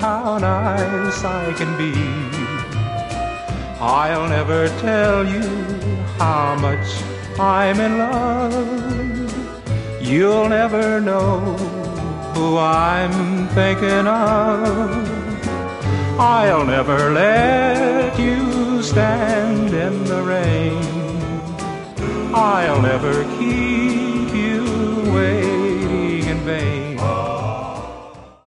how nice I can be. I'll never tell you how much I'm in love. You'll never know who I'm thinking of. I'll never let you stand in the rain. I'll never keep